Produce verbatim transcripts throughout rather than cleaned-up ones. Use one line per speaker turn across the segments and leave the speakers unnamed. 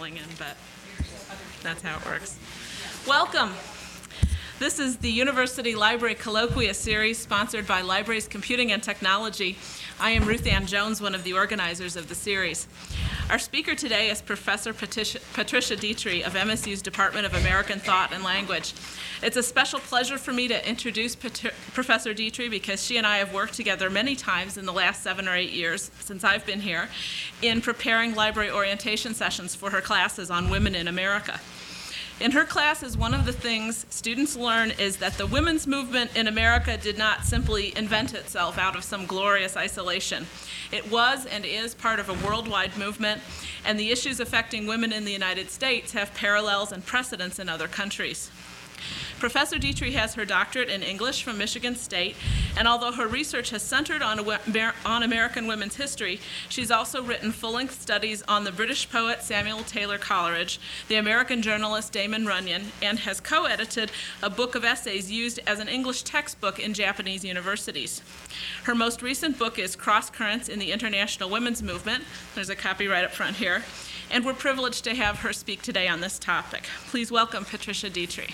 dialing in, but that's how it works. Welcome. This is the University Library Colloquia series sponsored by Libraries Computing and Technology. I am Ruth Ann Jones, one of the organizers of the series. Our speaker today is Professor Patricia, Patricia Dietrich of M S U's Department of American Thought and Language. It's a special pleasure for me to introduce Pat- Professor Dietrich because she and I have worked together many times in the last seven or eight years since I've been here in preparing library orientation sessions for her classes on women in America. In her classes, one of the things students learn is that the women's movement in America did not simply invent itself out of some glorious isolation. It was and is part of a worldwide movement, and the issues affecting women in the United States have parallels and precedents in other countries. Professor Dietrich has her doctorate in English from Michigan State, and although her research has centered on, a, on American women's history, she's also written full-length studies on the British poet Samuel Taylor Coleridge, the American journalist Damon Runyon, and has co-edited a book of essays used as an English textbook in Japanese universities. Her most recent book is Cross Currents in the International Women's Movement. There's a copy right up front here. And we're privileged to have her speak today on this topic. Please welcome Patricia Dietrich.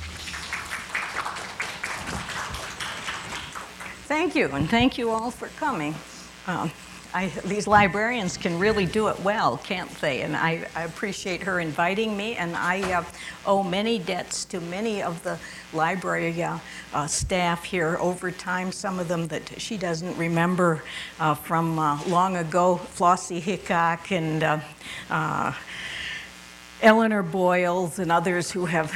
Thank you, and thank you all for coming. Um, I, these librarians can really do it well, can't they? And I, I appreciate her inviting me, and I uh, owe many debts to many of the library uh, uh, staff here over time, some of them that she doesn't remember uh, from uh, long ago, Flossie Hickok and uh, uh, Eleanor Boyles and others who have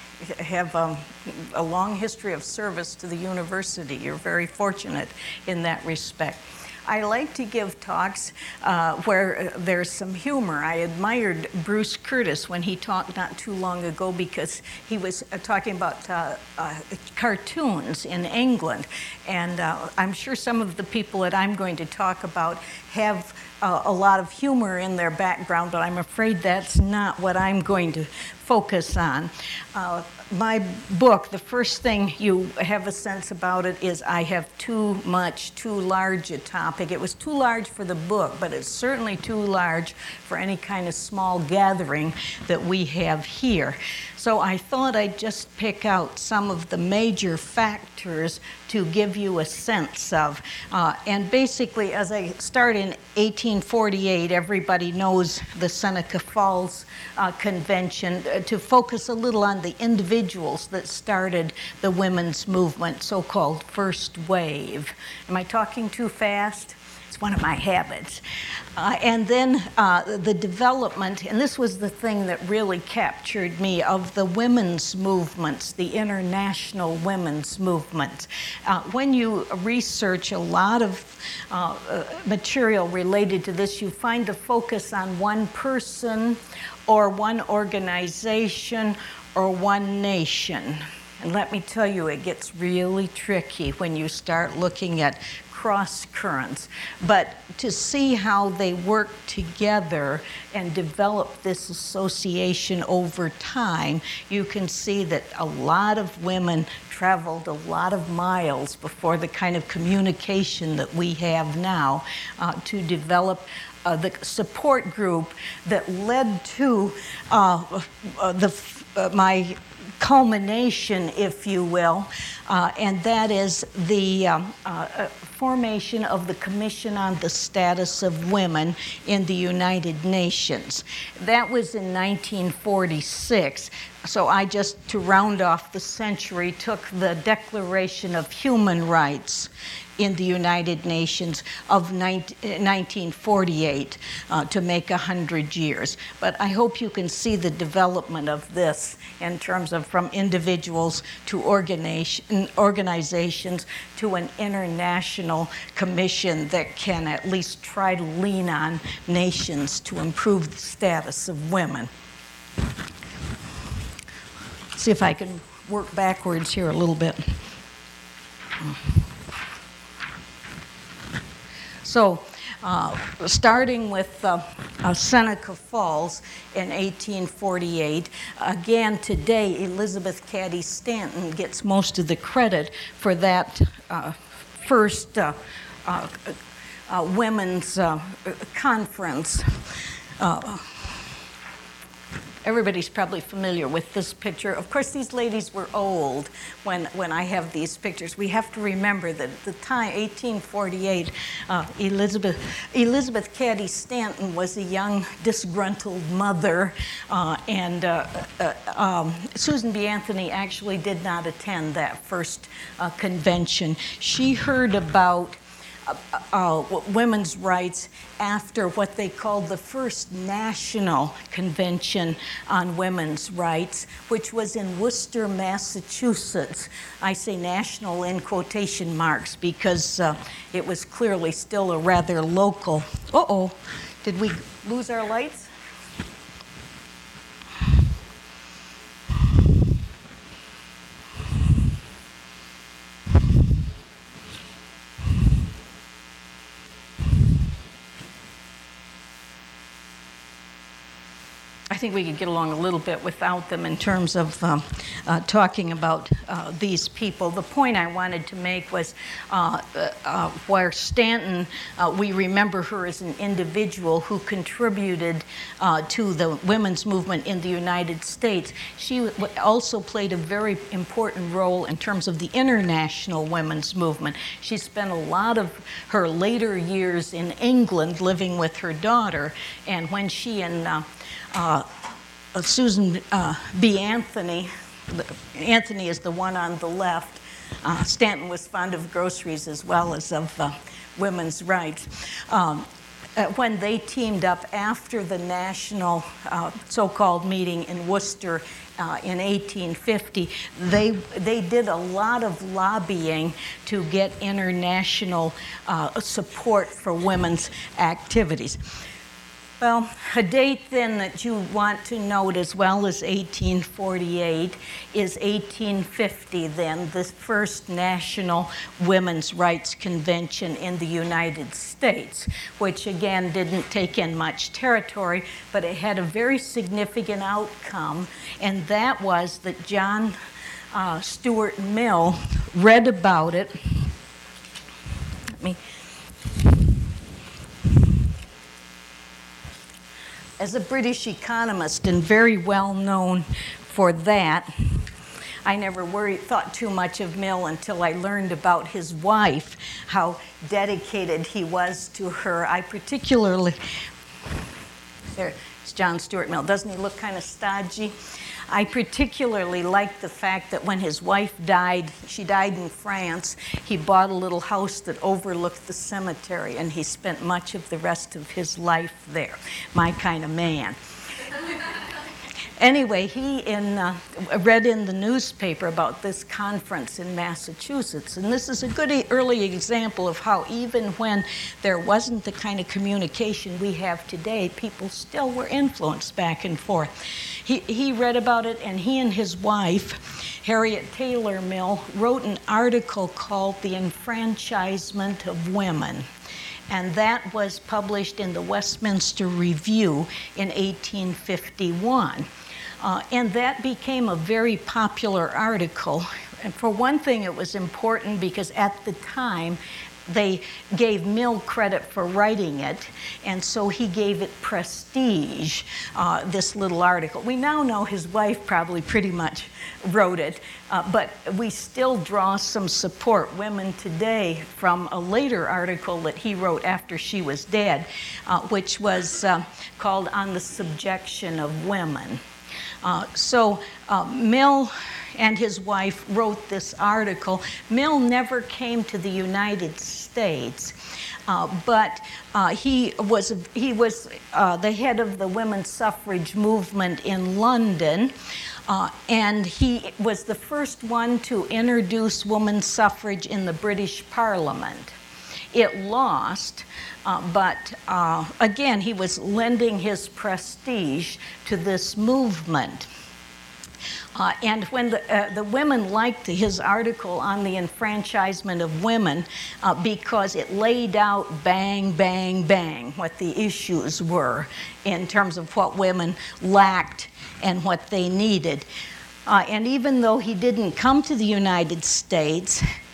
have um, a long history of service to the university. You're very fortunate in that respect. I like to give talks uh, where there's some humor. I admired Bruce Curtis when he talked not too long ago because he was uh, talking about uh, uh, cartoons in England. And uh, I'm sure some of the people that I'm going to talk about have uh, a lot of humor in their background, but I'm afraid that's not what I'm going to focus on. Uh, my book, the first thing you have a sense about it is I have too much, too large a topic. It was too large for the book, but it's certainly too large for any kind of small gathering that we have here. So I thought I'd just pick out some of the major factors to give you a sense of. Uh, and basically, as I start in eighteen forty-eight, everybody knows the Seneca Falls uh, Convention, uh, to focus a little on the individuals that started the women's movement, so-called first wave. Am I talking too fast? It's one of my habits. Uh, and then uh, the development, and this was the thing that really captured me, of the women's movements, the international women's movement. Uh, when you research a lot of uh, uh, material related to this, you find a focus on one person or one organization or one nation. And let me tell you, it gets really tricky when you start looking at cross currents. But to see how they work together and develop this association over time, you can see that a lot of women traveled a lot of miles before the kind of communication that we have now uh, to develop uh, the support group that led to uh, uh, the uh, my culmination, if you will, uh, and that is the um, uh, formation of the Commission on the Status of Women in the United Nations. That was in nineteen forty-six. So I just, to round off the century, took the Declaration of Human Rights in the United Nations of nineteen forty-eight uh, to make one hundred years. But I hope you can see the development of this in terms of from individuals to organization, organizations to an international commission that can at least try to lean on nations to improve the status of women. See if I can work backwards here a little bit. So, uh, starting with uh, uh, Seneca Falls in eighteen forty-eight, again today Elizabeth Cady Stanton gets most of the credit for that uh, first uh, uh, uh, women's uh, conference. Uh, everybody's probably familiar with this picture. Of course, these ladies were old when, when I have these pictures. We have to remember that at the time, eighteen forty-eight, uh, Elizabeth, Elizabeth Cady Stanton was a young, disgruntled mother, uh, and uh, uh, um, Susan B. Anthony actually did not attend that first uh, convention. She heard about Uh, uh, women's rights after what they called the first national convention on women's rights, which was in Worcester, Massachusetts. I say national in quotation marks because uh, it was clearly still a rather local. Uh-oh, did we lose our lights? I think we could get along a little bit without them in terms of um, uh, talking about uh, these people. The point I wanted to make was uh, uh, where Stanton, uh, we remember her as an individual who contributed uh, to the women's movement in the United States. She also played a very important role in terms of the international women's movement. She spent a lot of her later years in England living with her daughter, and when she and uh, Uh, uh, Susan uh, B. Anthony, Anthony is the one on the left. Uh, Stanton was fond of groceries as well as of uh, women's rights. Um, uh, when they teamed up after the national uh, so-called meeting in Worcester uh, in eighteen fifty, they, they did a lot of lobbying to get international uh, support for women's activities. Well, a date then that you want to note as well as eighteen forty-eight is eighteen fifty then, the first National Women's Rights Convention in the United States, which again didn't take in much territory, but it had a very significant outcome, and that was that John uh, Stuart Mill read about it. Let me As a British economist and very well known for that, I never worried, thought too much of Mill until I learned about his wife, how dedicated he was to her. I particularly, there's John Stuart Mill. Doesn't he look kind of stodgy? I particularly liked the fact that when his wife died, she died in France, he bought a little house that overlooked the cemetery, and he spent much of the rest of his life there. My kind of man. Anyway, he in, uh, read in the newspaper about this conference in Massachusetts, and this is a good early example of how even when there wasn't the kind of communication we have today, people still were influenced back and forth. He, he read about it, and he and his wife, Harriet Taylor Mill, wrote an article called The Enfranchisement of Women. And that was published in the Westminster Review in eighteen fifty-one. Uh, and that became a very popular article. And for one thing, it was important because at the time, they gave Mill credit for writing it, and so he gave it prestige, uh, this little article. We now know his wife probably pretty much wrote it, uh, but we still draw some support, women today, from a later article that he wrote after she was dead, uh, which was uh, called On the Subjection of Women. Uh, so uh, Mill and his wife wrote this article. Mill never came to the United States, uh, but uh, he was, he was uh, the head of the women's suffrage movement in London, uh, and he was the first one to introduce women's suffrage in the British Parliament. It lost, uh, but uh, again, he was lending his prestige to this movement. Uh, and when the, uh, the women liked his article on the enfranchisement of women uh, because it laid out bang, bang, bang what the issues were in terms of what women lacked and what they needed. Uh, and even though he didn't come to the United States,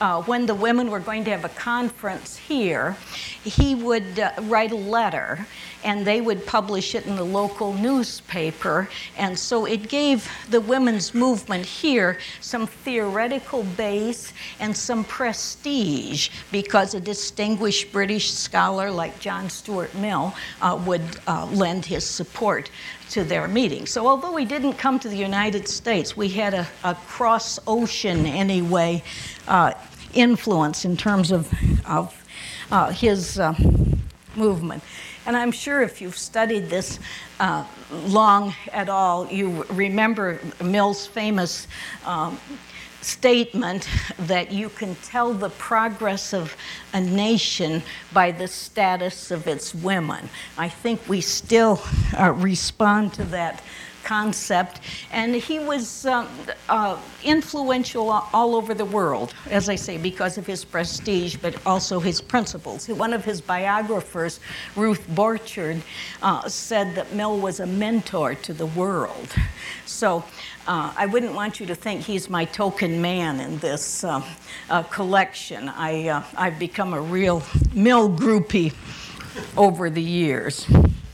uh, when the women were going to have a conference here, he would uh, write a letter and they would publish it in the local newspaper. And so it gave the women's movement here some theoretical base and some prestige, because a distinguished British scholar like John Stuart Mill uh, would uh, lend his support to their meeting. So although he didn't come to the United States, we had a, a cross-ocean, anyway, uh, influence in terms of, of uh, his uh, movement. And I'm sure if you've studied this uh, long at all, you remember Mill's famous um, statement that you can tell the progress of a nation by the status of its women. I think we still uh, respond to that concept, and he was um, uh, influential all over the world, as I say, because of his prestige, but also his principles. One of his biographers, Ruth Borchard, uh, said that Mill was a mentor to the world. So uh, I wouldn't want you to think he's my token man in this uh, uh, collection. I, uh, I've become a real Mill groupie over the years.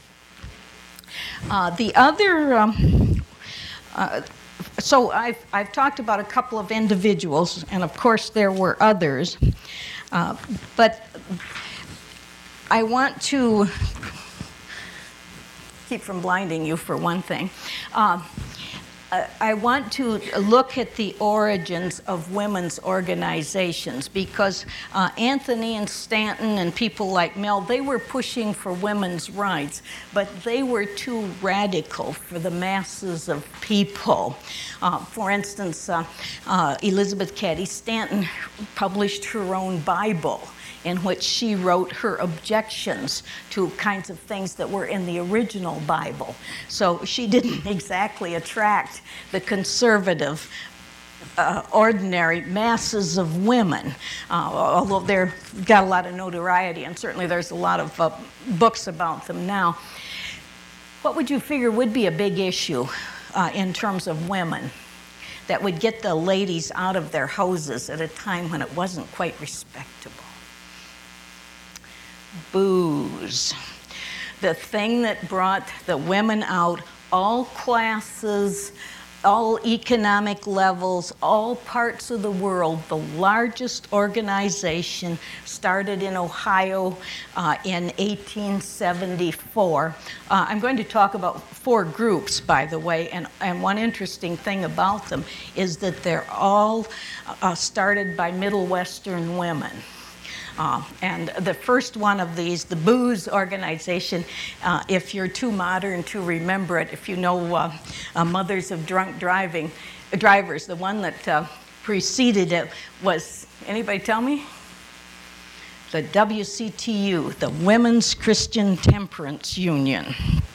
Uh, the other, um, uh, so I've, I've talked about a couple of individuals, and of course there were others, uh, but I want to keep from blinding you for one thing. Uh, I want to look at the origins of women's organizations, because uh, Anthony and Stanton and people like Mill, they were pushing for women's rights, but they were too radical for the masses of people. Uh, for instance, uh, uh, Elizabeth Cady Stanton published her own Bible, in which she wrote her objections to kinds of things that were in the original Bible. So she didn't exactly attract the conservative, uh, ordinary masses of women, uh, although they've got a lot of notoriety, and certainly there's a lot of uh, books about them now. What would you figure would be a big issue uh, in terms of women that would get the ladies out of their houses at a time when it wasn't quite respectable? Booze. The thing that brought the women out, all classes, all economic levels, all parts of the world. The largest organization started in Ohio uh, in eighteen seventy-four. Uh, I'm going to talk about four groups, by the way, and, and one interesting thing about them is that they're all uh, started by Middle Western women. Uh, and the first one of these, the Booze organization, uh, if you're too modern to remember it, if you know uh, uh, Mothers of Drunk Driving, uh, Drivers, the one that uh, preceded it was, anybody tell me? The W C T U, the Women's Christian Temperance Union,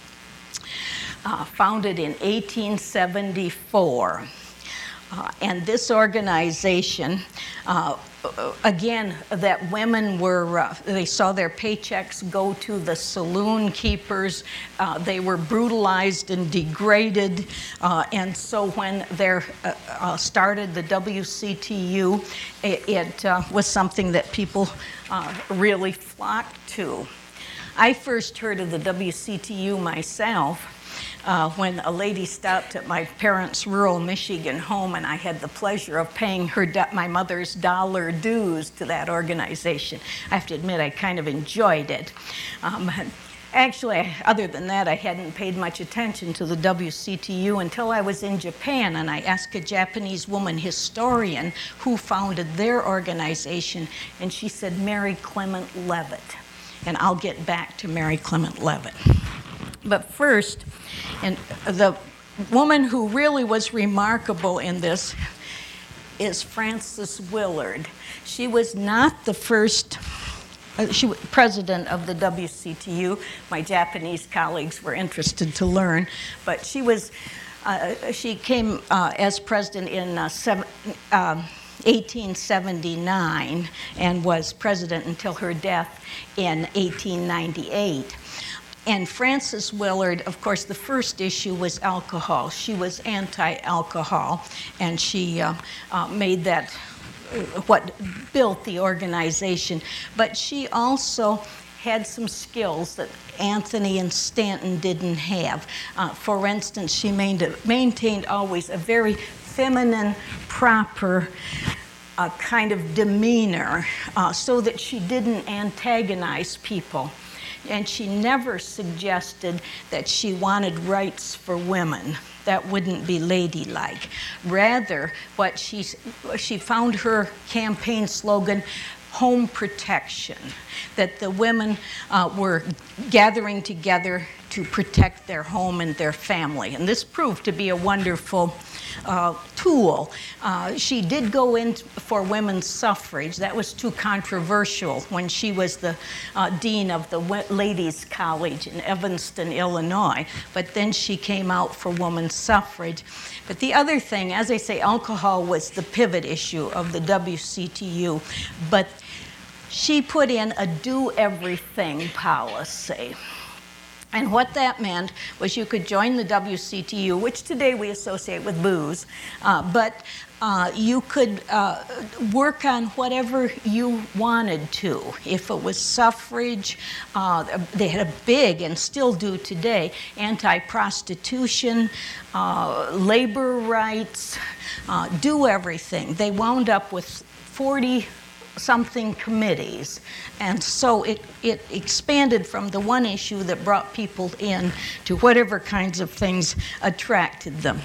uh, founded in eighteen seventy-four. Uh, and this organization, uh, again, that women were, uh, they saw their paychecks go to the saloon keepers. Uh, they were brutalized and degraded. Uh, and so when they uh, uh, started the W C T U, it, it uh, was something that people uh, really flocked to. I first heard of the W C T U myself Uh, when a lady stopped at my parents' rural Michigan home, and I had the pleasure of paying her do- my mother's dollar dues to that organization. I have to admit, I kind of enjoyed it. Um, actually, other than that, I hadn't paid much attention to the W C T U until I was in Japan, and I asked a Japanese woman historian who founded their organization, and she said Mary Clement Leavitt. And I'll get back to Mary Clement Leavitt. But first, and the woman who really was remarkable in this is Frances Willard. She was not the first, uh, she was president of the W C T U. My Japanese colleagues were interested to learn, but she was, uh, she came uh, as president in uh, seven, uh, eighteen seventy-nine and was president until her death in eighteen ninety-eight. And Frances Willard, of course, the first issue was alcohol. She was anti-alcohol, and she uh, uh, made that what built the organization. But she also had some skills that Anthony and Stanton didn't have. Uh, for instance, she maintained, maintained always a very feminine, proper uh, kind of demeanor uh, so that she didn't antagonize people. And she never suggested that she wanted rights for women. That wouldn't be ladylike. Rather, what she, she found her campaign slogan, home protection, that the women uh, were gathering together to protect their home and their family. And this proved to be a wonderful uh, tool. Uh, she did go in for women's suffrage. That was too controversial when she was the uh, dean of the Ladies' College in Evanston, Illinois. But then she came out for women's suffrage. But the other thing, as I say, alcohol was the pivot issue of the W C T U. But she put in a do-everything policy. And what that meant was you could join the W C T U, which today we associate with booze, uh, but uh, you could uh, work on whatever you wanted to. If it was suffrage, uh, they had a big, and still do today, anti-prostitution, uh, labor rights, uh, do everything. They wound up with forty something committees. And so it, it expanded from the one issue that brought people in to whatever kinds of things attracted them.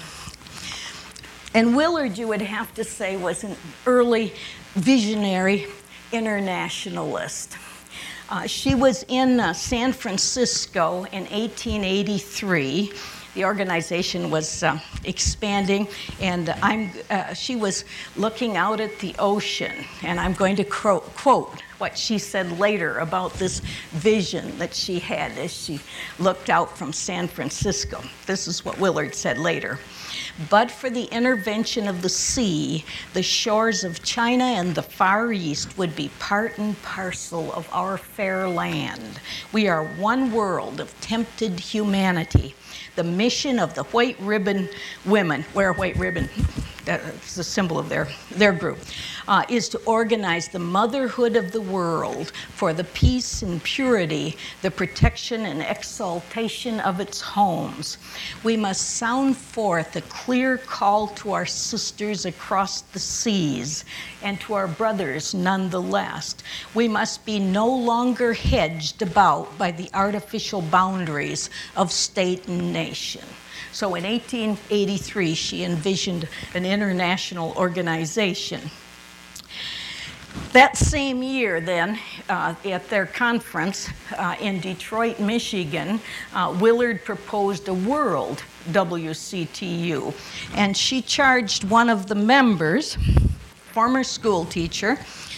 And Willard, you would have to say, was an early visionary internationalist. Uh, she was in uh, San Francisco in eighteen eighty-three. The organization was uh, expanding, and I'm, uh, she was looking out at the ocean. And I'm going to cro- quote what she said later about this vision that she had as she looked out from San Francisco. This is what Willard said later. But for the intervention of the sea, the shores of China and the Far East would be part and parcel of our fair land. We are one world of tempted humanity. The mission of the White Ribbon Women, wear a white ribbon, that's the symbol of their, their group, uh, is to organize the motherhood of the world for the peace and purity, the protection and exaltation of its homes. We must sound forth a clear call to our sisters across the seas and to our brothers nonetheless. We must be no longer hedged about by the artificial boundaries of state and nation. So in eighteen eighty-three, she envisioned an international organization. That same year, then, uh, at their conference uh, in Detroit, Michigan, uh, Willard proposed a world W C T U. And she charged one of the members, former school teacher,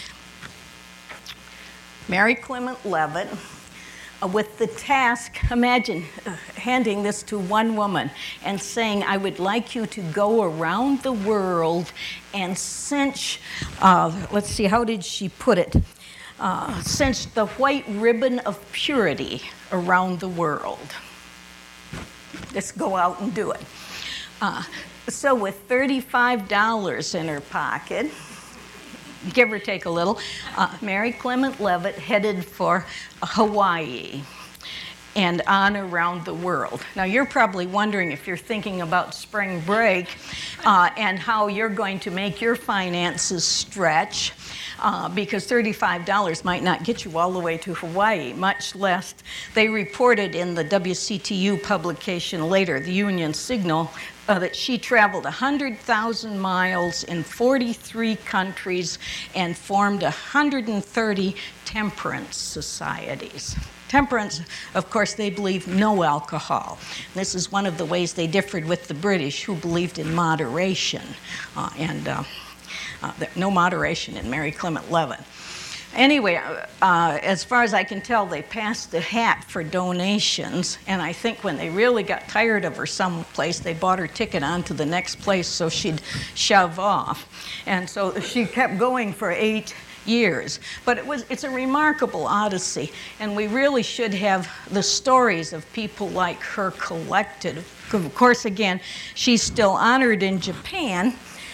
Mary Clement Leavitt, uh, with the task, imagine uh, handing this to one woman and saying, I would like you to go around the world and cinch, uh, let's see, how did she put it? Uh, cinch the white ribbon of purity around the world. Just go out and do it. Uh, so with thirty-five dollars in her pocket, give or take a little, uh, Mary Clement Leavitt headed for Hawaii and on around the world. Now you're probably wondering, if you're thinking about spring break uh, and how you're going to make your finances stretch, uh, because thirty-five dollars might not get you all the way to Hawaii, much less. They reported in the W C T U publication later, the Union Signal, Uh, that she traveled one hundred thousand miles in forty-three countries and formed one hundred thirty temperance societies. Temperance, of course, they believe no alcohol. This is one of the ways they differed with the British, who believed in moderation, uh, and uh, uh, no moderation in Mary Clement Leavitt. Anyway, uh, as far as I can tell, they passed the hat for donations, and I think when they really got tired of her someplace, they bought her ticket on to the next place so she'd shove off. And so she kept going for eight years. But it was, it's a remarkable odyssey, and we really should have the stories of people like her collected. Of course, again, she's still honored in Japan,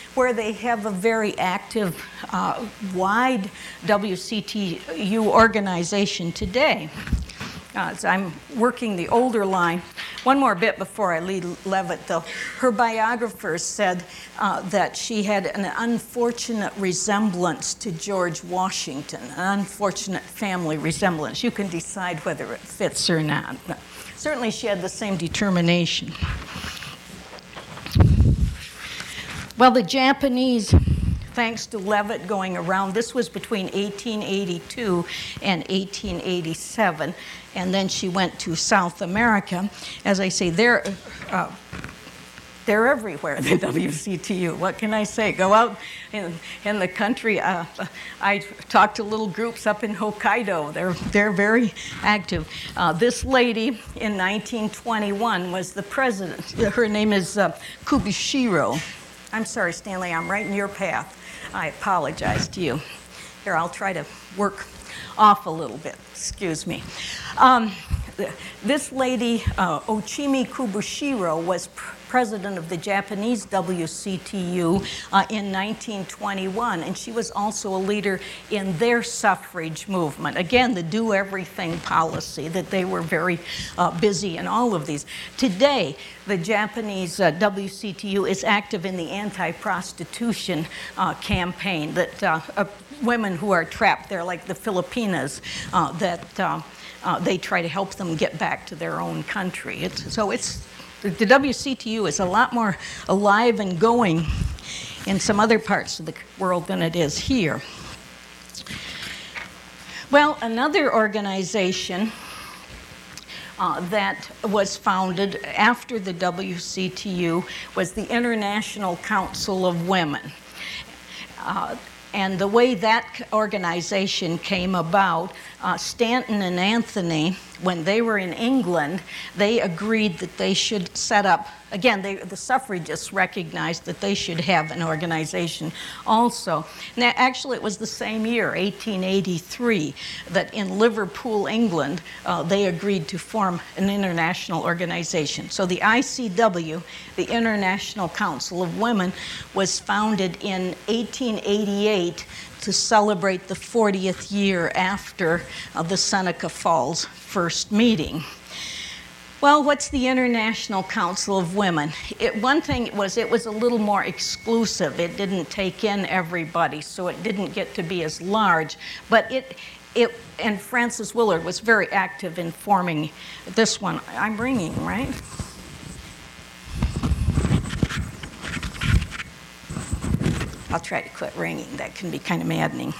where they have a very active, uh, wide W C T U organization today. Uh, so I'm working the older line. One more bit before I leave Leavitt, though. Her biographers said uh, that she had an unfortunate resemblance to George Washington, an unfortunate family resemblance. You can decide whether it fits or not. But certainly she had the same determination. Well, the Japanese, thanks to Leavitt going around, this was between eighteen eighty-two and eighteen eighty-seven, and then she went to South America. As I say, they're, uh, they're everywhere, the W C T U. What can I say? Go out in, in the country. Uh, I talked to little groups up in Hokkaido. They're, they're very active. Uh, this lady in nineteen twenty-one was the president. Her name is uh, Kubushiro. I'm sorry, Stanley, I'm right in your path. I apologize to you. Here, I'll try to work off a little bit. Excuse me. Um, this lady, uh, Ochimi Kubushiro, was pr- president of the Japanese W C T U uh, in nineteen twenty-one, and she was also a leader in their suffrage movement. Again, the do everything policy, that they were very uh, busy in all of these. Today, the Japanese uh, W C T U is active in the anti-prostitution uh, campaign, that uh, uh, women who are trapped there, like the Filipinas, uh, that uh, uh, they try to help them get back to their own country. It's, so it's the W C T U is a lot more alive and going in some other parts of the world than it is here. Well, another organization uh, that was founded after the W C T U was the International Council of Women. Uh, And the way that organization came about, uh, Stanton and Anthony, when they were in England, they agreed that they should set up, again, they, the suffragists recognized that they should have an organization also. Now, actually, it was the same year, eighteen eighty-three, that in Liverpool, England, uh, they agreed to form an international organization. So the I C W, the International Council of Women, was founded in eighteen eighty-eight to celebrate the fortieth year after uh, the Seneca Falls first meeting. Well, what's the International Council of Women? It, one thing was it was a little more exclusive. It didn't take in everybody, so it didn't get to be as large. But it, it and Frances Willard was very active in forming this one. I'm ringing, right? I'll try to quit ringing. That can be kind of maddening.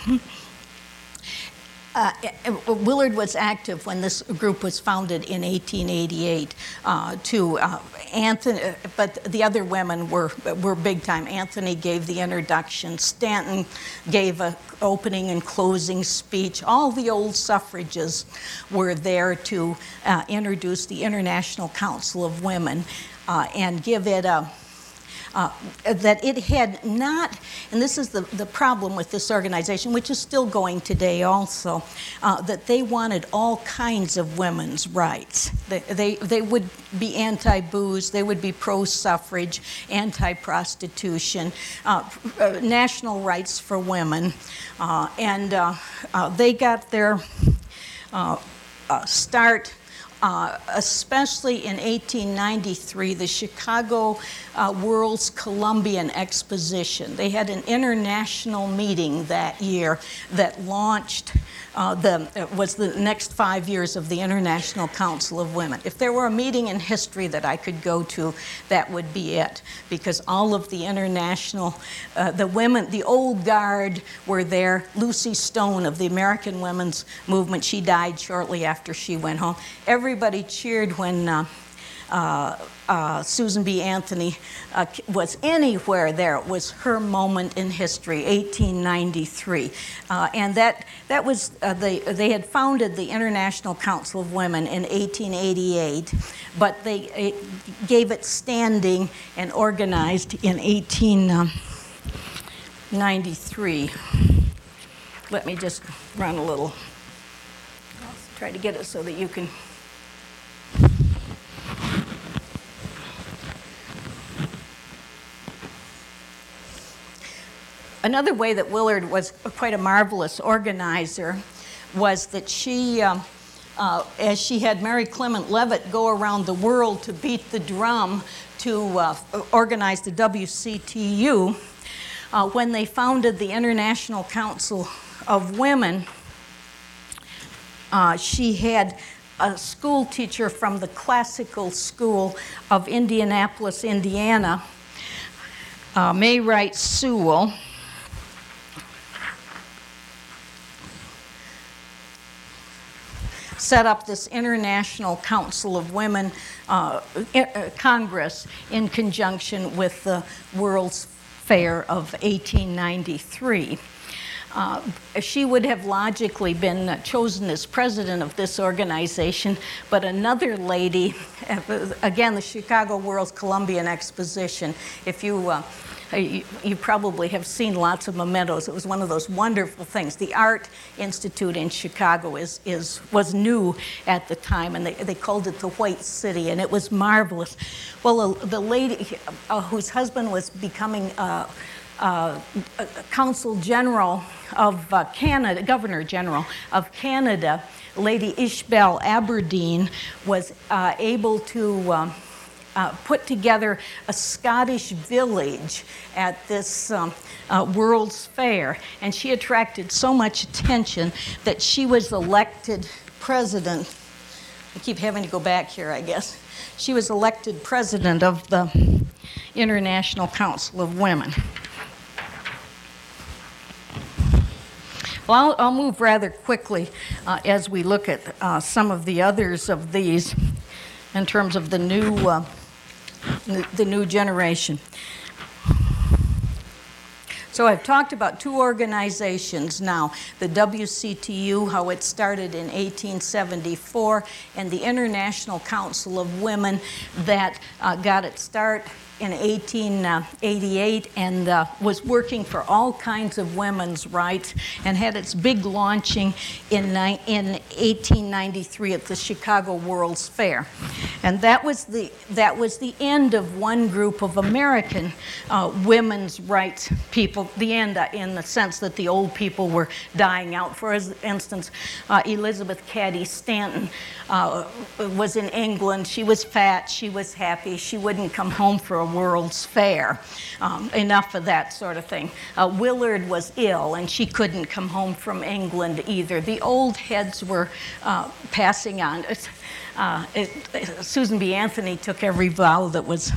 Uh, Willard was active when this group was founded in eighteen eighty-eight. Uh, to uh, Anthony, but the other women were were big time. Anthony gave the introduction. Stanton gave an opening and closing speech. All the old suffragists were there to uh, introduce the International Council of Women uh, and give it a. Uh, that it had not, and this is the, the problem with this organization, which is still going today also, uh, that they wanted all kinds of women's rights. They, they, they would be anti-booze, they would be pro-suffrage, anti-prostitution, uh, uh, national rights for women, uh, and uh, uh, they got their uh, uh, start Uh, especially in eighteen ninety-three, the Chicago uh, World's Columbian Exposition. They had an international meeting that year that launched uh, the, it was the next five years of the International Council of Women. If there were a meeting in history that I could go to, that would be it, because all of the international, uh, the women, the old guard were there. Lucy Stone of the American Women's Movement, she died shortly after she went home. Everybody cheered when uh, uh, uh, Susan B. Anthony uh, was anywhere there. It was her moment in history, eighteen ninety-three. Uh, and that, that was, uh, they, they had founded the International Council of Women in eighteen eighty-eight, but they it gave it standing and organized in eighteen ninety-three. Let me just run a little, I'll try to get it so that you can. another way that Willard was quite a marvelous organizer was that she, um, uh, as she had Mary Clement Leavitt go around the world to beat the drum to uh, organize the W C T U, uh, when they founded the International Council of Women, uh, she had a school teacher from the Classical School of Indianapolis, Indiana, uh, May Wright Sewell, set up this International Council of Women uh, Congress in conjunction with the World's Fair of eighteen ninety-three. Uh, she would have logically been chosen as president of this organization, but another lady, again, the Chicago World's Columbian Exposition, if you uh, You, you probably have seen lots of mementos. It was one of those wonderful things. The Art Institute in Chicago is, is, was new at the time, and they, they called it the White City, and it was marvelous. Well, the, the lady uh, whose husband was becoming uh, uh, Consul General of uh, Canada, Governor General of Canada, Lady Ishbel Aberdeen, was uh, able to um, Uh, put together a Scottish village at this um, uh, World's Fair, and she attracted so much attention that she was elected president. I keep having to go back here, I guess. She was elected president of the International Council of Women. Well, I'll, I'll move rather quickly uh, as we look at uh, some of the others of these in terms of the new uh, the new generation. So I've talked about two organizations now, the W C T U, how it started in eighteen seventy-four, and the International Council of Women that uh, got its start in eighteen eighty-eight and uh, was working for all kinds of women's rights and had its big launching in, in eighteen ninety-three at the Chicago World's Fair. And that was the, that was the end of one group of American uh, women's rights people, the end uh, in the sense that the old people were dying out. For instance, uh, Elizabeth Cady Stanton uh, was in England. She was fat, she was happy, she wouldn't come home for a World's Fair. Um, enough of that sort of thing. Uh, Willard was ill and she couldn't come home from England either. The old heads were uh, passing on. Uh, it, Susan B. Anthony took every vow that was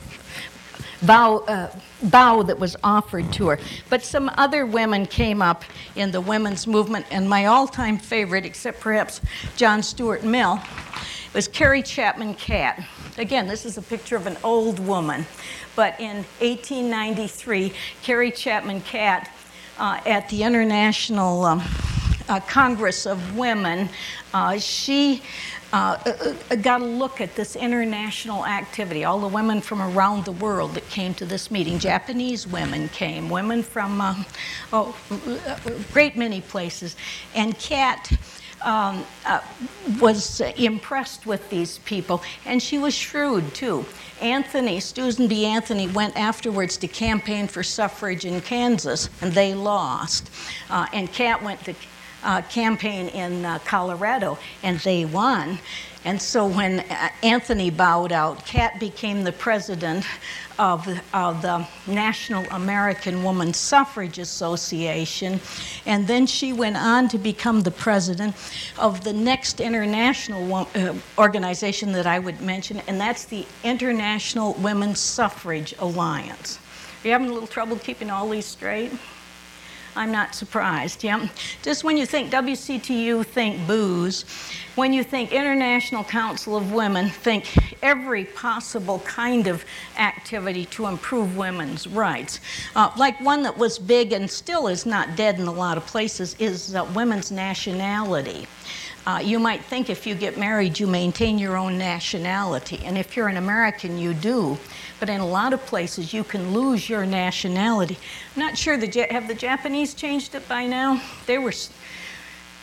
vow, uh, vow that was offered to her. But some other women came up in the women's movement, and my all-time favorite, except perhaps John Stuart Mill, was Carrie Chapman Catt. Again, this is a picture of an old woman, but in eighteen ninety-three, Carrie Chapman Catt uh, at the International um, uh, Congress of Women, uh, she uh, uh, got a look at this international activity, all the women from around the world that came to this meeting. Japanese women came, women from uh, oh, a great many places, and Catt Um, uh, was uh, impressed with these people, and she was shrewd too. Anthony, Susan B. Anthony, went afterwards to campaign for suffrage in Kansas, and they lost. Uh, and Catt went to uh, campaign in uh, Colorado, and they won. And so when uh, Anthony bowed out, Catt became the president of, of the National American Woman Suffrage Association, and then she went on to become the president of the next international uh, organization that I would mention, and that's the International Women's Suffrage Alliance. Are you having a little trouble keeping all these straight? I'm not surprised, yeah. Just when you think W C T U, think booze. When you think International Council of Women, think every possible kind of activity to improve women's rights. Uh, like one that was big and still is not dead in a lot of places is uh, women's nationality. Uh, you might think if you get married, you maintain your own nationality. And if you're an American, you do. But in a lot of places, you can lose your nationality. I'm not sure, the, have the Japanese changed it by now? They were,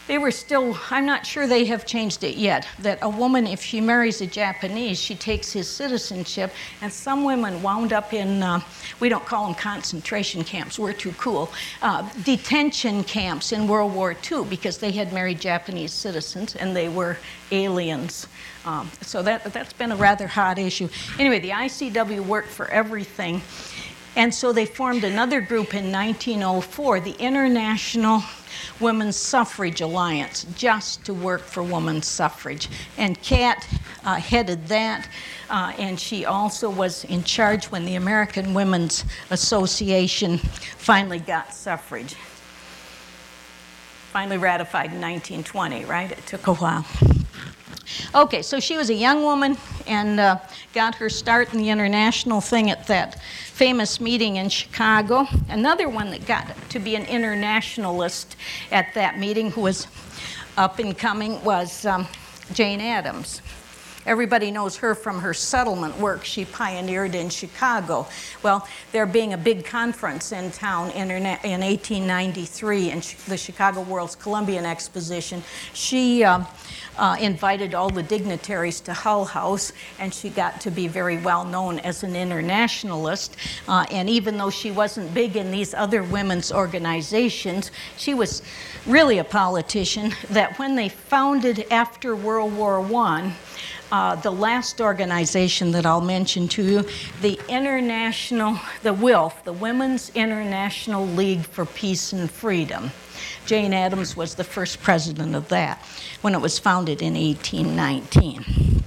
they were still, I'm not sure they have changed it yet, that a woman, if she marries a Japanese, she takes his citizenship, and some women wound up in, uh, we don't call them concentration camps, we're too cool, uh, detention camps in World War Two because they had married Japanese citizens and they were aliens. Um, so that, that's been a rather hot issue. Anyway, the I C W worked for everything, and so they formed another group in nineteen oh four, the International Women's Suffrage Alliance, just to work for women's suffrage. And Kat uh, headed that, uh, and she also was in charge when the American Women's Association finally got suffrage. Finally ratified in nineteen twenty, right? It took a while. Okay, so she was a young woman and uh, got her start in the international thing at that famous meeting in Chicago. Another one that got to be an internationalist at that meeting, who was up and coming, was um, Jane Addams. Everybody knows her from her settlement work she pioneered in Chicago. Well, there being a big conference in town in eighteen ninety-three in the Chicago World's Columbian Exposition, she uh, uh, invited all the dignitaries to Hull House, and she got to be very well known as an internationalist. Uh, and even though she wasn't big in these other women's organizations, she was really a politician that when they founded after World War One, Uh, the last organization that I'll mention to you, the International, the W I L F, the Women's International League for Peace and Freedom. Jane Addams was the first president of that when it was founded in eighteen nineteen.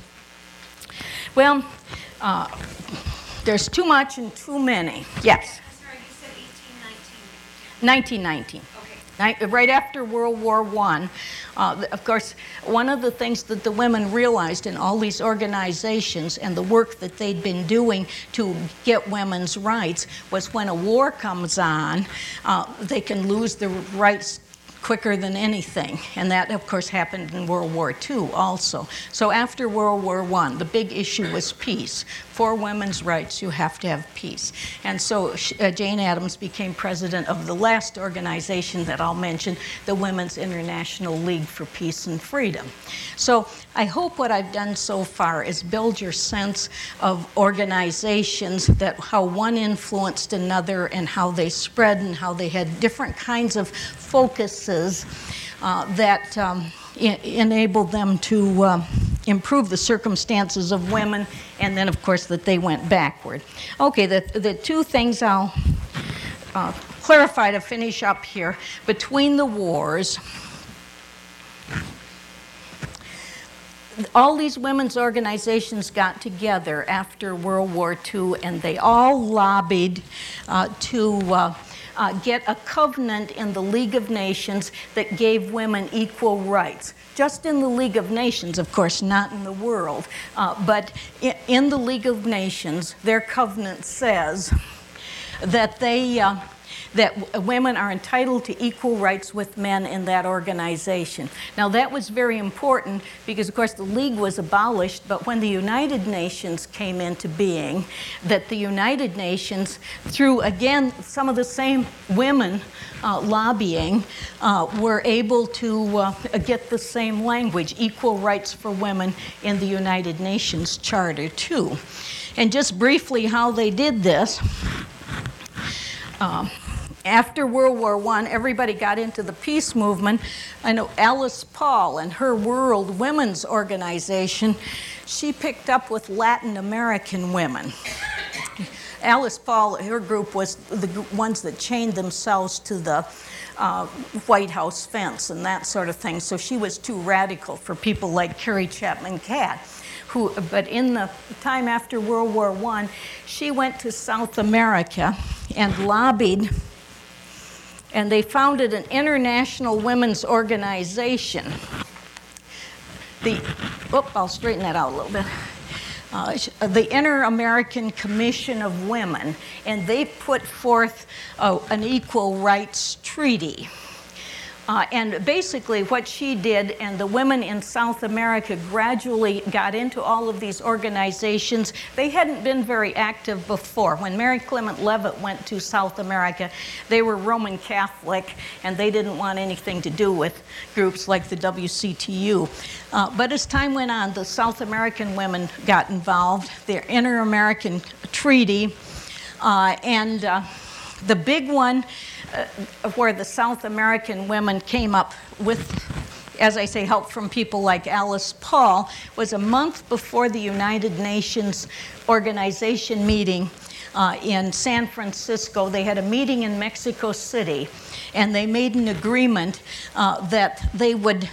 Well, uh, there's too much and too many. Yes?
I'm sorry, you said eighteen nineteen.
nineteen nineteen. Right after World War One, uh, of course, one of the things that the women realized in all these organizations and the work that they'd been doing to get women's rights was when a war comes on, uh, they can lose their rights quicker than anything. And that, of course, happened in World War Two also. So after World War One, the big issue was peace. For women's rights, you have to have peace. And so uh, Jane Addams became president of the last organization that I'll mention, the Women's International League for Peace and Freedom. So I hope what I've done so far is build your sense of organizations, that how one influenced another and how they spread and how they had different kinds of focuses uh, that um, e- enabled them to uh, improve the circumstances of women, and then, of course, that they went backward. Okay, the, the two things I'll uh, clarify to finish up here. Between the wars, all these women's organizations got together after World War Two, and they all lobbied uh, to uh, uh, get a covenant in the League of Nations that gave women equal rights. Just in the League of Nations, of course, not in the world. Uh, but in, in the League of Nations, their covenant says that they uh, that women are entitled to equal rights with men in that organization. Now, that was very important because, of course, the League was abolished, but when the United Nations came into being, that the United Nations, through, again, some of the same women uh, lobbying, uh, were able to uh, get the same language, equal rights for women in the United Nations Charter, too. And just briefly how they did this, uh, after World War One, everybody got into the peace movement. I know Alice Paul and her World Women's Organization, she picked up with Latin American women. Alice Paul, her group was the ones that chained themselves to the uh, White House fence and that sort of thing. So she was too radical for people like Carrie Chapman Catt. Who, but in the time after World War One, she went to South America and lobbied, and they founded an international women's organization. The, oh, I'll straighten that out a little bit. Uh, the Inter-American Commission of Women, and they put forth uh, an equal rights treaty. Uh, and basically what she did, and the women in South America gradually got into all of these organizations. They hadn't been very active before. When Mary Clement Leavitt went to South America, they were Roman Catholic, and they didn't want anything to do with groups like the W C T U. Uh, but as time went on, the South American women got involved, the Inter-American Treaty, uh, and uh, the big one Uh, where the South American women came up with, as I say, help from people like Alice Paul, was a month before the United Nations Organization meeting uh, in San Francisco. They had a meeting in Mexico City, and they made an agreement uh, that they would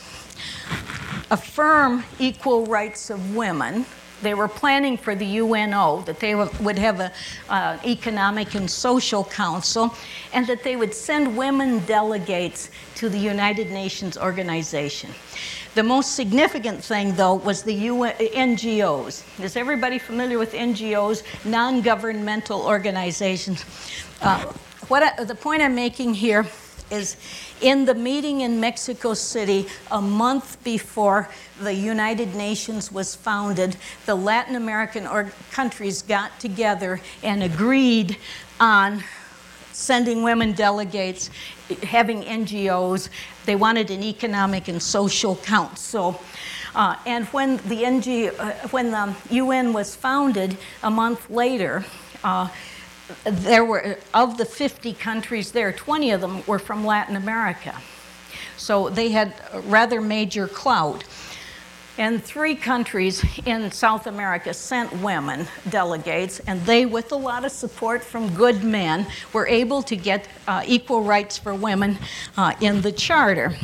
affirm equal rights of women. They were planning for the U N O, that they would have an uh, economic and social council, and that they would send women delegates to the United Nations organization. The most significant thing, though, was the U N, N G Os. Is everybody familiar with N G Os, non-governmental organizations? Uh, what I, the point I'm making here is in the meeting in Mexico City a month before the United Nations was founded, the Latin American or- countries got together and agreed on sending women delegates, having N G Os. They wanted an economic and social council. Uh, and when the N G, uh, when the U N was founded a month later, uh, there were, of the fifty countries there, twenty of them were from Latin America. So they had a rather major clout. And three countries in South America sent women delegates, and they, with a lot of support from good men, were able to get uh, equal rights for women uh, in the charter.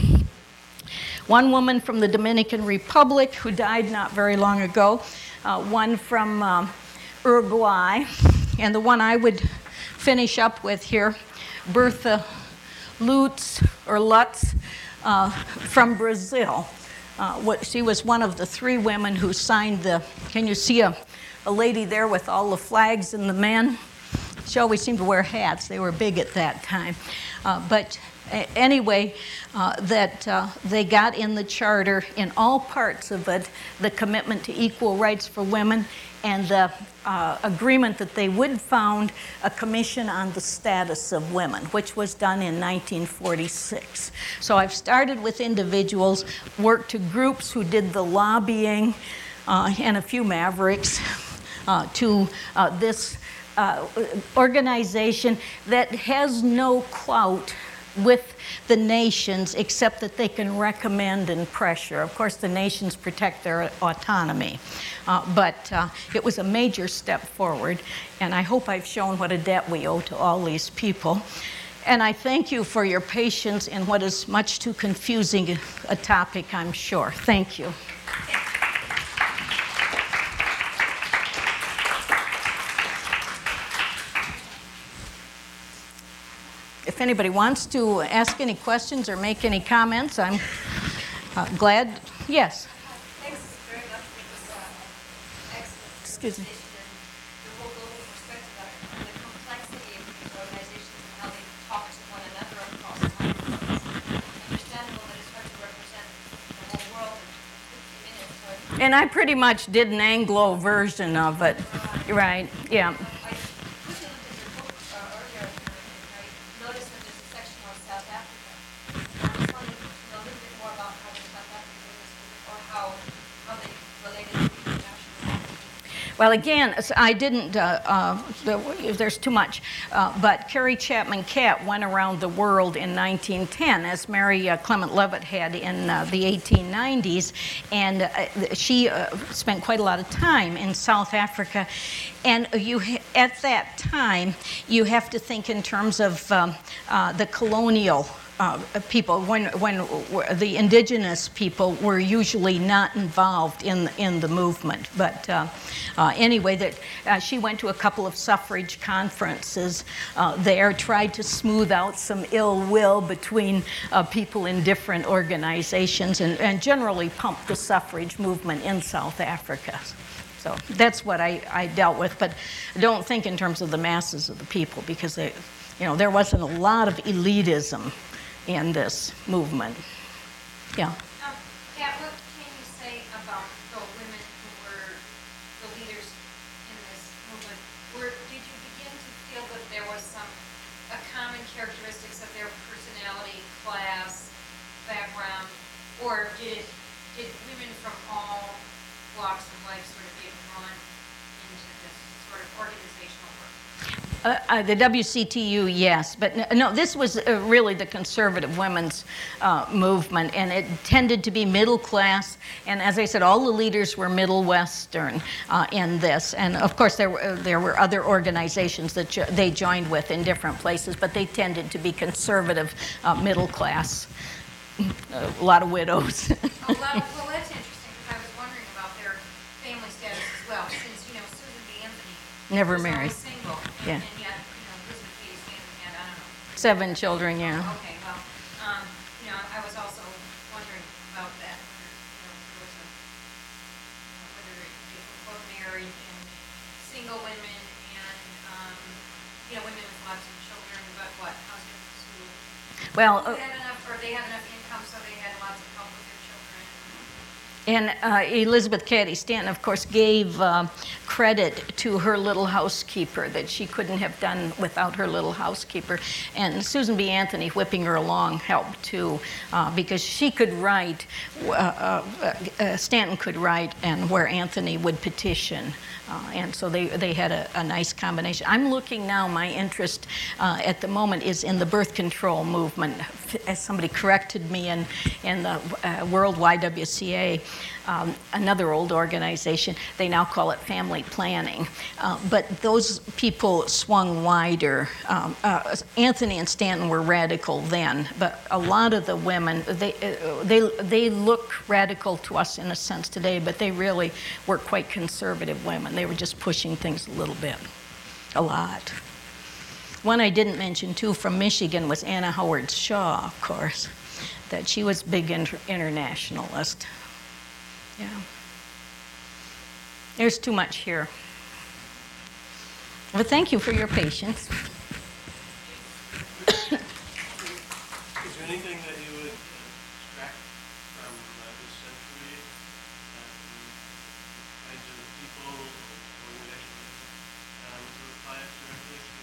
One woman from the Dominican Republic, who died not very long ago, uh, one from uh, Uruguay, and the one I would finish up with here, Bertha Lutz, or Lutz, uh, from Brazil. Uh, what, she was one of the three women who signed the, can you see a, a lady there with all the flags and the men? She always seemed to wear hats. They were big at that time. Uh, but uh, anyway, uh, that uh, they got in the charter, in all parts of it, the commitment to equal rights for women, and the uh, agreement that they would found a commission on the status of women, which was done in nineteen forty-six. So I've started with individuals, worked to groups who did the lobbying, uh, and a few mavericks, uh, to uh, this uh, organization that has no clout with the nations, except that they can recommend and pressure. Of course, the nations protect their autonomy. Uh, but uh, it was a major step forward, and I hope I've shown what a debt we owe to all these people. And I thank you for your patience in what is much too confusing a topic, I'm sure. Thank you. If anybody wants to ask any questions or make any comments, I'm uh, glad. Yes?
Thanks very much for this uh, excellent
Excuse me.
presentation and the whole global perspective of it, and the complexity of these organizations and how they talk to one another across time. It's understandable that it's hard to represent the whole world in fifty minutes. So
And I pretty much did an Anglo version of it. Right, yeah.
I quickly looked at your book uh, earlier, and I noticed that there's a section on South Africa. I just wanted to know a little bit more about how the South African movement, or how, how they related to the international.
Well, again, I didn't, uh, uh, the, there's too much, uh, but Carrie Chapman Catt went around the world in nineteen ten, as Mary uh, Clement Leavitt had in uh, the eighteen nineties, and uh, she uh, spent quite a lot of time in South Africa. And you, ha- at that time, you have to think in terms of um, uh, the colonial Uh, people, when when the indigenous people were usually not involved in in the movement. But uh, uh, anyway, that uh, she went to a couple of suffrage conferences uh, there, tried to smooth out some ill will between uh, people in different organizations, and, and generally pumped the suffrage movement in South Africa. So that's what I, I dealt with. But don't think in terms of the masses of the people, because they, you know, there wasn't a lot of elitism in this movement. Yeah.
Um, Pat, what can you say about the women who were the leaders in this movement? Were, did you begin to feel that there was some, a common characteristics of their personality, class, background, or did, did women from all walks of life sort of get drawn into this sort of organizational work?
Uh, uh, the W C T U, yes, but n- no, this was uh, really the conservative women's uh, movement, and it tended to be middle class. And as I said, all the leaders were Middle Western uh, in this. And of course, there were uh, there were other organizations that jo- they joined with in different places, but they tended to be conservative, uh, middle class. A lot of widows.
Oh, well, well, that's interesting, because I was wondering about their family status as well, since, you know, Susan B. Anthony
Never
was
married.
always single,
Yeah.
and, and yet, you know, Elizabeth Cady Stanton had, I don't know.
Seven children, yeah.
Okay, well, um, you know, I was also wondering about that, you know, there was a, whether they were both married and single women and, um, you know, women with lots of children, but what, husbands who
Well,
who
uh,
had enough, or they had enough income, so they had lots of help with their children.
and uh, Elizabeth Cady Stanton, of course, gave uh, credit to her little housekeeper that she couldn't have done without her little housekeeper. And Susan B. Anthony whipping her along helped too, uh, because she could write, uh, uh, uh, Stanton could write, and where Anthony would petition. Uh, and so they, they had a, a nice combination. I'm looking now, my interest uh, at the moment is in the birth control movement. As somebody corrected me in, in the uh, World Y W C A, um, another old organization, they now call it family planning. Uh, but those people swung wider. Um, uh, Anthony and Stanton were radical then, but a lot of the women, they, uh, they, they look radical to us in a sense today, but they really were quite conservative women. They were just pushing things a little bit, a lot. One I didn't mention too from Michigan was Anna Howard Shaw, of course, that she was big inter- internationalist. Yeah. There's too much here. Well, thank you for your patience.
Is there anything that you would extract from uh, this century, um, kinds of people, organizations, um, to apply it directly to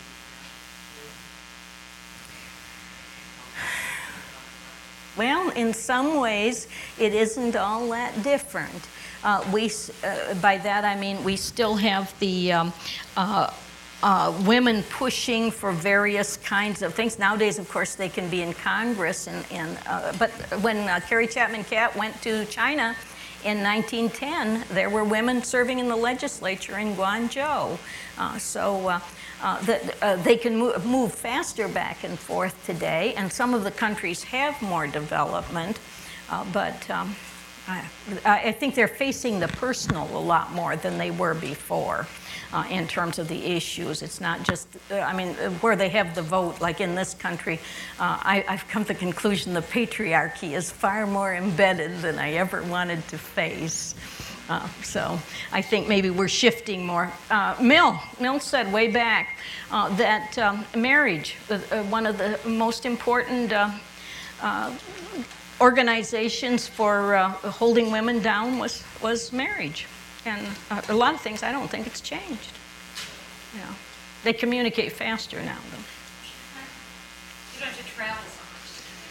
Well, in some ways, it isn't all that different. Uh, we, s- uh, by that I mean we still have the um, uh, uh, women pushing for various kinds of things. Nowadays, of course, they can be in Congress, and, and uh, but when uh, Carrie Chapman Catt went to China in nineteen ten, there were women serving in the legislature in Guangzhou. Uh, so. Uh, Uh, that uh, they can move, move faster back and forth today, and some of the countries have more development, uh, but um, I, I think they're facing the personal a lot more than they were before uh, in terms of the issues. It's not just, uh, I mean, where they have the vote, like in this country, uh, I, I've come to the conclusion the patriarchy is far more embedded than I ever wanted to face. Uh, so I think maybe we're shifting more. Uh, Mill, Mill said way back uh, that um, marriage, uh, uh, one of the most important uh, uh, organizations for uh, holding women down was, was marriage. And uh, a lot of things, I don't think it's changed. You know, they communicate faster now, though.
You don't have to travel so much.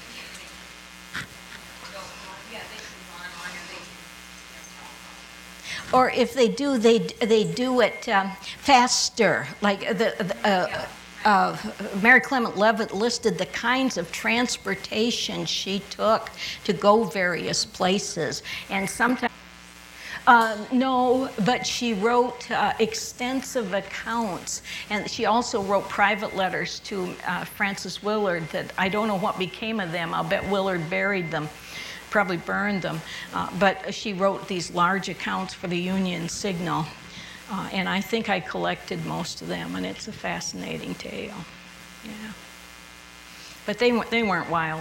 So, yeah, they can go online or they can, you know, telephone.
Or if they do, they they do it um, faster. Like the, the uh, uh, Mary Clement Leavitt listed the kinds of transportation she took to go various places, and sometimes. Uh, no, but she wrote uh, extensive accounts, and she also wrote private letters to uh, Frances Willard that I don't know what became of them. I'll bet Willard buried them, probably burned them. Uh, but she wrote these large accounts for the Union Signal, uh, and I think I collected most of them, and it's a fascinating tale. Yeah, but they they weren't wild.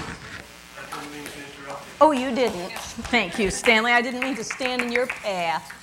I didn't mean to interrupt you.
Oh, you didn't. Thank you, Stanley. I didn't mean to stand in your path.